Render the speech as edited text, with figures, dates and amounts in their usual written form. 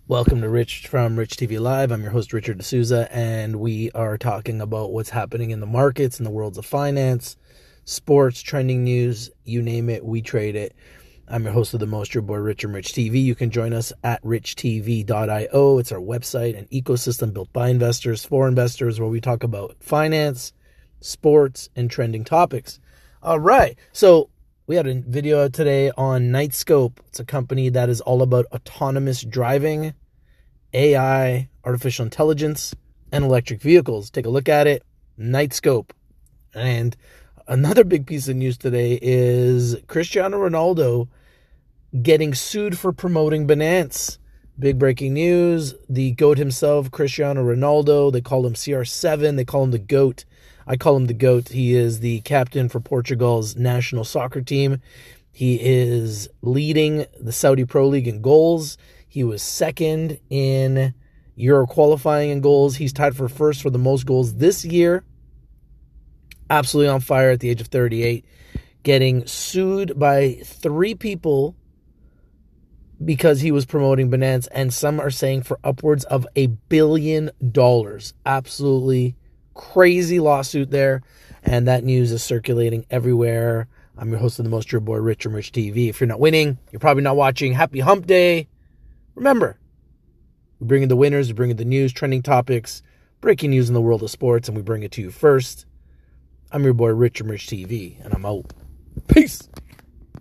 Welcome to Rich from Rich TV Live. I'm your host, Richard D'Souza, and we are talking about what's happening in the markets, in the worlds of finance, sports, trending news, you name it, we trade it. I'm your host of the most, your boy, Rich from Rich TV. You can join us at richtv.io. It's our website, an ecosystem built by investors for investors, where we talk about finance, sports, and trending topics. All right, so we had a video today on Knightscope. It's a company that is all about autonomous driving, AI, artificial intelligence, and electric vehicles. Take a look at it, Knightscope. And another big piece of news today is Cristiano Ronaldo getting sued for promoting Binance. Big breaking news. The GOAT himself, Cristiano Ronaldo, they call him CR7, they call him the GOAT. I call him the GOAT. He is the captain for Portugal's national soccer team. He is leading the Saudi Pro League in goals. He was second in Euro qualifying in goals. He's tied for first for the most goals this year. Absolutely on fire at the age of 38. Getting sued by 3 people because he was promoting Binance, and some are saying for upwards of $1 billion. Absolutely crazy lawsuit there, and that news is circulating everywhere. I'm your host of the most, your boy, Rich from Rich TV. If you're not winning, you're probably not watching. Happy Hump Day. Remember, we bring in the winners, we bring in the news, trending topics, breaking news in the world of sports, and we bring it to you first. I'm your boy, Rich from Rich TV, and I'm out. Peace.